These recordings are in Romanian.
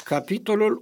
Capitolul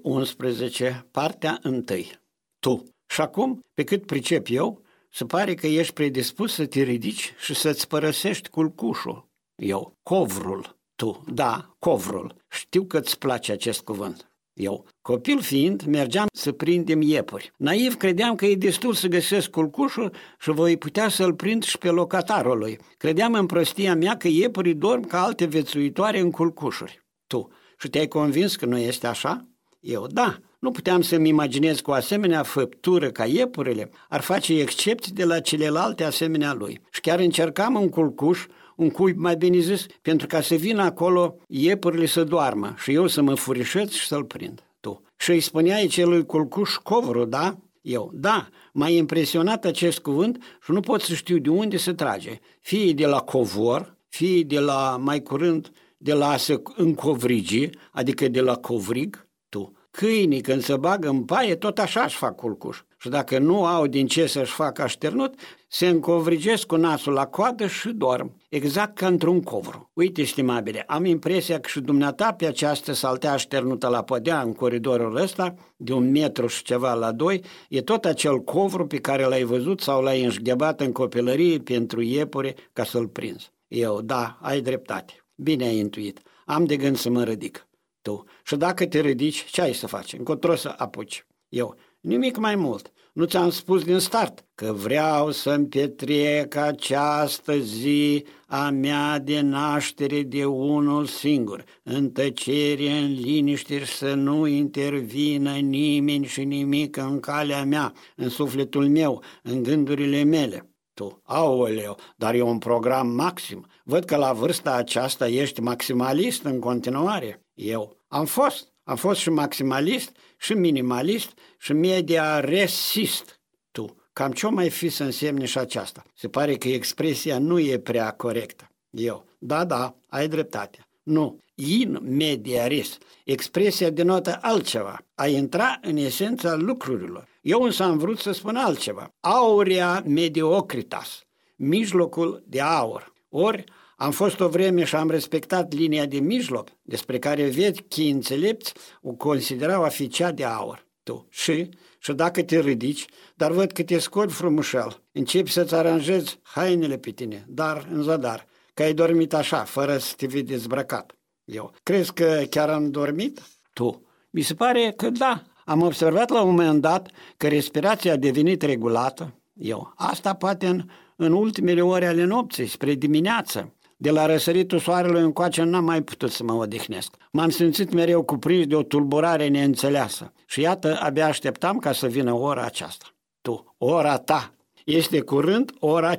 11, partea 1. Tu. Și acum, pe cât pricep eu, se pare că ești predispus să te ridici și să-ți părăsești culcușul. Eu. Covrul. Tu. Da, covrul. Știu că îți place acest cuvânt. Eu. Copil fiind, mergeam să prindem iepuri. Naiv credeam că e destul să găsesc culcușul și voi putea să-l prind și pe locatarul lui. Credeam în prostia mea că iepurii dorm ca alte viețuitoare în culcușuri. Tu. Și te-ai convins că nu este așa? Eu. Da. Nu puteam să-mi imaginez cu o asemenea făptură ca iepurile ar face excepții de la celelalte asemenea lui. Și chiar încercam un culcuș, un cuib mai bine zis, pentru ca să vină acolo iepurile să doarmă și eu să mă furișez și să-l prind. Tu. Și îi spuneai celui culcuș covru, da? Eu. Da, m-a impresionat acest cuvânt și nu pot să știu de unde se trage. Fie de la covor, fie de la, mai curând, de la a se încovrigi, adică de la covrig. Tu. Câinii când se bagă în paie, tot așa își fac culcuș. Și dacă nu au din ce să-și facă așternut, se încovrigesc cu nasul la coadă și dorm, exact ca într-un covru. Uite, stimabile, am impresia că și dumneata pe această saltea așternută la podea în coridorul ăsta, de 1 metru și ceva la 2, e tot acel covru pe care l-ai văzut sau l-ai înșghebat în copilărie pentru iepure ca să-l prinzi. Eu, da, ai dreptate. Bine ai intuit. Am de gând să mă ridic. Tu. Și dacă te ridici, ce ai să faci? Încotro să apuci. Eu. Nimic mai mult. Nu ți-am spus din start că vreau să-mi petrec această zi a mea de naștere de unul singur, în tăcere, în liniște și să nu intervină nimeni și nimic în calea mea, în sufletul meu, în gândurile mele. Tu, aoleu, dar e un program maxim. Văd că la vârsta aceasta ești maximalist în continuare. Eu am fost și maximalist, și minimalist, și media-resist. Tu, cam ce-o mai fi să însemne și aceasta? Se pare că expresia nu e prea corectă. Eu, da, ai dreptate. Nu, in media res. Expresia denotă altceva, a intra în esența lucrurilor. Eu însă am vrut să spun altceva. Aurea mediocritas, mijlocul de aur. Ori am fost o vreme și am respectat linia de mijloc, despre care vechii înțelepți o considerau a fi cea de aur. Tu. Și dacă te ridici, dar văd că te scoli frumușel, începi să-ți aranjezi hainele pe tine, dar în zadar, că ai dormit așa, fără să te vei dezbrăcat. Eu. Crezi că chiar am dormit? Tu. Mi se pare că da. Am observat la un moment dat că respirația a devenit regulată. Eu. Asta poate în ultimele ore ale nopții, spre dimineață. De la răsăritul soarelui încoace n-am mai putut să mă odihnesc. M-am simțit mereu cuprins de o tulburare neînțeleasă. Și iată, abia așteptam ca să vină ora aceasta. Tu, ora ta. Este curând ora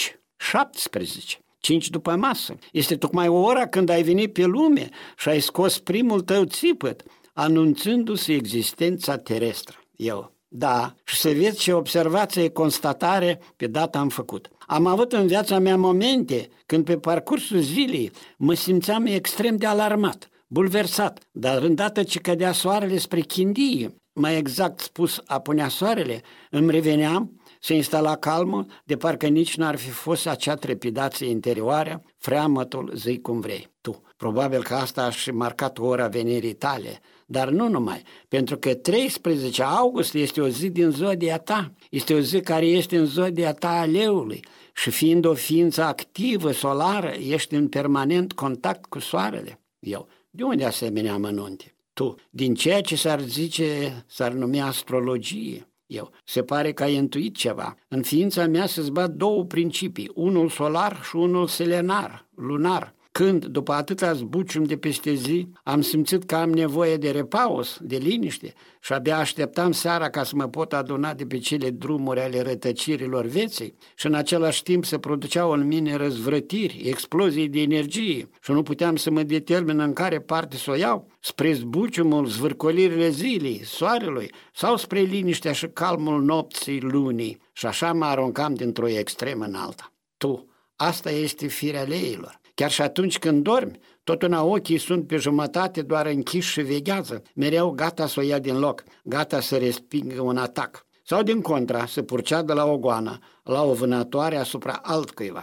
5:17. 5 după masă. Este tocmai ora când ai venit pe lume și ai scos primul tău țipăt, anunțându-se existența terestră. Eu. Da, și să vezi ce observație, constatare pe data am făcut. Am avut în viața mea momente când pe parcursul zilei mă simțeam extrem de alarmat, bulversat, dar îndată ce cădea soarele spre chindie, mai exact spus apunea soarele, îmi reveneam, se instala calmul, de parcă nici n-ar fi fost acea trepidație interioară, freamătul, zi cum vrei. Tu, probabil că asta a și marcat ora venirii tale, dar nu numai, pentru că 13 august este o zi din zodia ta, este o zi care este în zodia ta a leului și fiind o ființă activă, solară, ești în permanent contact cu soarele. Eu, de unde asemenea amănunte? Tu, din ceea ce s-ar numi astrologie. Eu, se pare că ai intuit ceva. În ființa mea se zbat 2 principii, unul solar și unul selenar, lunar. Când, după atâta zbucium de peste zi, am simțit că am nevoie de repaus, de liniște și abia așteptam seara ca să mă pot aduna de pe cele drumuri ale rătăcirilor vieții și în același timp se produceau în mine răzvrătiri, explozii de energie și nu puteam să mă determin în care parte să o iau, spre zbuciumul, zvârcolirile zilei, soarelui sau spre liniștea și calmul nopții lunii și așa mă aruncam dintr-o extremă în alta. Tu, asta este firea leilor. Chiar și atunci când dormi, totuna ochii sunt pe jumătate doar închiși și veghează, mereu gata să o ia din loc, gata să respingă un atac. Sau din contra, să purceadă la o goană, la o vânătoare asupra altcuiva.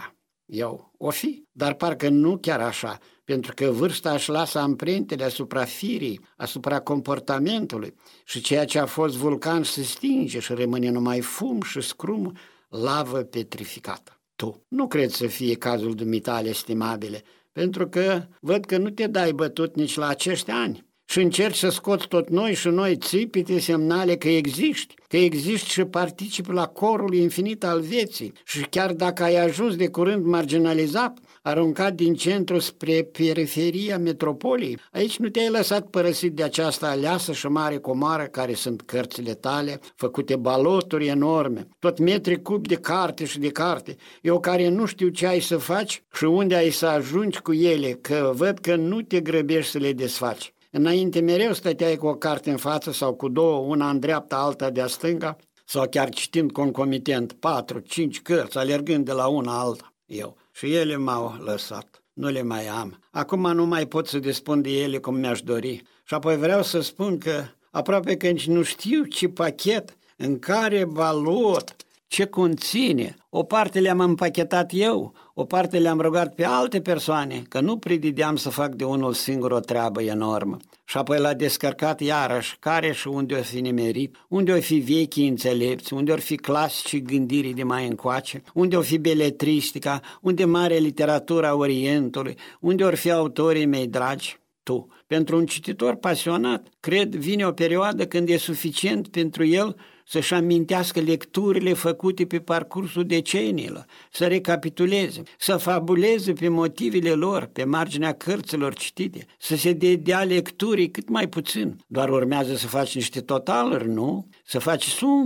Eu, o fi, dar parcă nu chiar așa, pentru că vârsta își lasă amprentele asupra firii, asupra comportamentului și ceea ce a fost vulcan se stinge și rămâne numai fum și scrum, lavă petrificată. Tu nu cred să fie cazul dumitale, estimabile, pentru că văd că nu te dai bătut nici la acești ani și încerci să scoți tot noi și noi țipite semnale că existi și participi la corul infinit al vieții și chiar dacă ai ajuns de curând marginalizat, aruncat din centru spre periferia metropoliei, aici nu te-ai lăsat părăsit de această aleasă și mare comoară care sunt cărțile tale, făcute baloturi enorme, tot metri cubi de carte și de carte, eu care nu știu ce ai să faci și unde ai să ajungi cu ele, că văd că nu te grăbești să le desfaci. Înainte mereu stăteai cu o carte în față sau cu două, una în dreapta, alta de-a stânga, sau chiar citind concomitent 4-5 cărți, alergând de la una alta. Eu. Și ele m-au lăsat. Nu le mai am. Acum nu mai pot să dispun de ele cum mi-aș dori. Și apoi vreau să spun că aproape că nici nu știu ce pachet, în care balot, ce conține. O parte le-am împachetat eu, o parte le-am rugat pe alte persoane, că nu pridideam să fac de unul singur o treabă enormă. Și apoi l-a descărcat iarăși, care și unde o fi nimerit, unde o fi vechii înțelepți, unde or fi clasicii gândirii de mai încoace, unde o fi beletristica, unde mare literatura Orientului, unde or fi autorii mei dragi. Tu, pentru un cititor pasionat, cred, vine o perioadă când e suficient pentru el să-și amintească lecturile făcute pe parcursul deceniilor, să recapituleze, să fabuleze pe motivele lor, pe marginea cărților citite, să se dedea lecturii cât mai puțin. Doar urmează să faci niște totaluri, nu? Să faci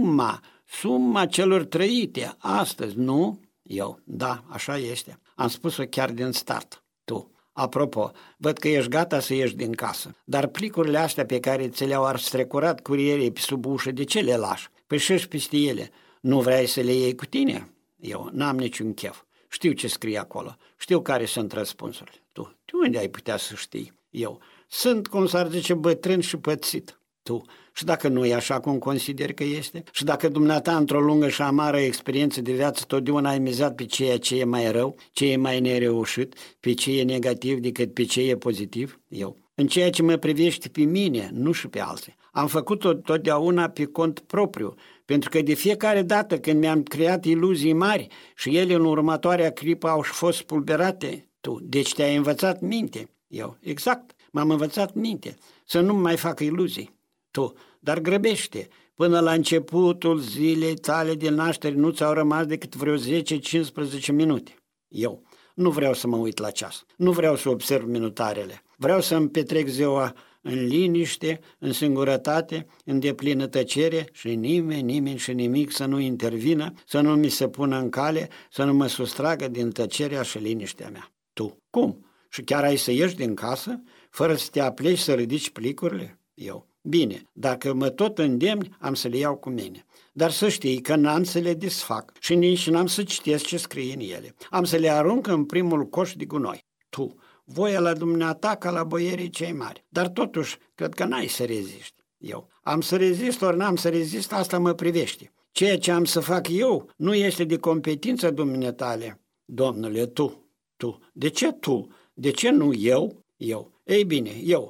suma celor trăite astăzi, nu? Eu, da, așa este. Am spus-o chiar din start. Tu. Apropo, văd că ești gata să ieși din casă, dar plicurile astea pe care ți le-au strecurat curierii pe sub ușă, de ce le lași? Păi și peste ele. Nu vrei să le iei cu tine? Eu n-am niciun chef. Știu ce scrie acolo. Știu care sunt răspunsurile. Tu, de unde ai putea să știi? Eu. Sunt, cum s-ar zice, bătrân și pățit. Tu. Și dacă nu e așa cum consideri că este? Și dacă dumneata, într-o lungă și amară experiență de viață, totdeauna ai mizat pe ceea ce e mai rău, ce e mai nereușit, pe ce e negativ decât pe ce e pozitiv? Eu. În ceea ce mă privește pe mine, nu și pe alții. Am făcut-o totdeauna pe cont propriu, pentru că de fiecare dată când mi-am creat iluzii mari și ele în următoarea clipă au fost spulberate, tu, deci te-ai învățat minte. Eu, exact, m-am învățat minte, să nu mai fac iluzii. Tu, dar grăbește, până la începutul zilei tale de naștere nu ți-au rămas decât vreo 10-15 minute. Eu, nu vreau să mă uit la ceas, nu vreau să observ minutarele, vreau să-mi petrec ziua în liniște, în singurătate, în deplină tăcere și nimeni și nimic să nu intervină, să nu mi se pună în cale, să nu mă sustragă din tăcerea și liniștea mea. Tu, cum? Și chiar ai să ieși din casă, fără să te apleci să ridici plicurile? Eu, bine, dacă mă tot îndemni, am să le iau cu mine. Dar să știi că n-am să le desfac și nici n-am să citesc ce scrie în ele. Am să le arunc în primul coș de gunoi. Tu, voia la dumneata ca la boierii cei mari. Dar totuși, cred că n-ai să reziști. Eu, am să rezist ori n-am să rezist, asta mă privește. Ceea ce am să fac eu nu este de competență dumneatale. Domnule, tu. De ce tu? De ce nu eu? Eu. Ei bine,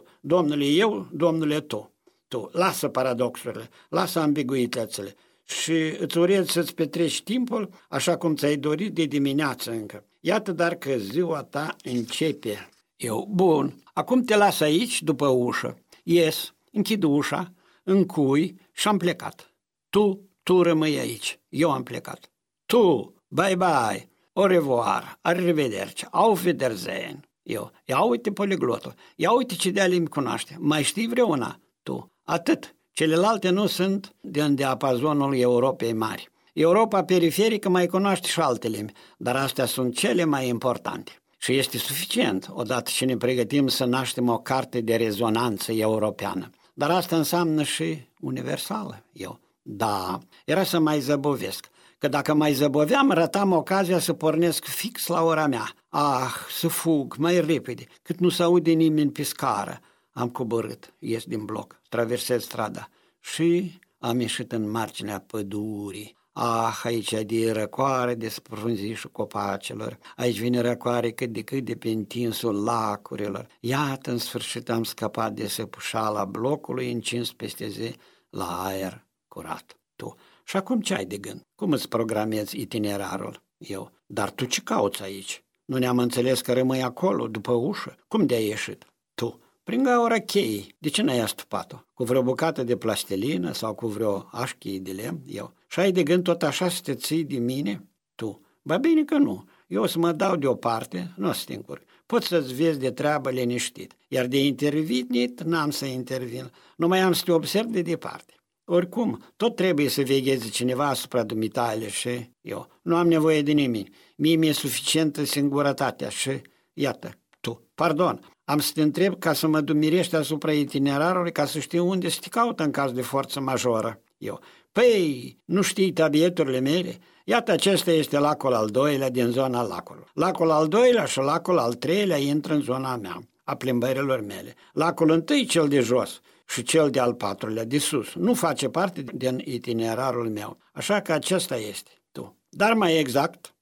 domnule, tu. Tu, lasă paradoxurile, lasă ambiguitățile și îți urez să-ți petreci timpul așa cum ți-ai dorit de dimineață încă. Iată dar că ziua ta începe. Eu, bun, acum te las aici după ușă. Ies, închid ușa, încui și am plecat. Tu rămâi aici, eu am plecat. Tu, bye, au revoir, arrivederci, auf Wiedersehen. Eu, ia uite poliglotul, ia uite ce de-a limbi cunoaște, mai știi vreuna? Tu, atât, celelalte nu sunt din diapazonul Europei mari. Europa periferică mai cunoaște și alte limbi, dar astea sunt cele mai importante. Și este suficient, odată ce ne pregătim să naștem o carte de rezonanță europeană. Dar asta înseamnă și universală. Eu, da, era să mai zăbovesc, că dacă mai zăboveam, rătam ocazia să pornesc fix la ora mea. Să fug mai repede, cât nu se aude nimeni pe scară. Am coborât, ies din bloc, traversez strada și am ieșit în marginea pădurii. aici de răcoare de sprunzișul copacilor, aici vine răcoare cât de cât de pe întinsul lacurilor. Iată, în sfârșit am scăpat de săpușala blocului încins peste zi la aer curat. Tu. Și acum ce ai de gând? Cum îți programezi itinerarul? Eu. Dar tu ce cauți aici? Nu ne-am înțeles că rămâi acolo, după ușă? Cum de-ai ieșit? Tu. Prin gaura cheii. De ce n-ai astupat-o? Cu vreo bucată de plastilină sau cu vreo așchie de lemn? Eu. Și ai de gând tot așa să te ții de mine? Tu. Ba bine că nu. Eu o să mă dau deoparte, nu o să te încurc. Poți să-ți vezi de treabă liniștit. Iar de intervenit n-am să intervin. Numai am să te observ de departe. Oricum, tot trebuie să vegheze cineva asupra dumitale și eu. Nu am nevoie de nimeni. Mie mi-e suficientă singurătatea și, iată, tu. Pardon, am să te întreb ca să mă dumirești asupra itinerarului ca să știu unde să te caută în caz de forță majoră. Eu. Păi, nu știi tabieturile mele? Iată, acesta este lacul al doilea din zona lacului. Lacul al doilea și lacul al treilea intră în zona mea, a plimbărilor mele. Lacul întâi, cel de jos, și cel de al patrulea de sus, nu face parte din itinerarul meu. Așa că acesta este tu. Dar mai exact,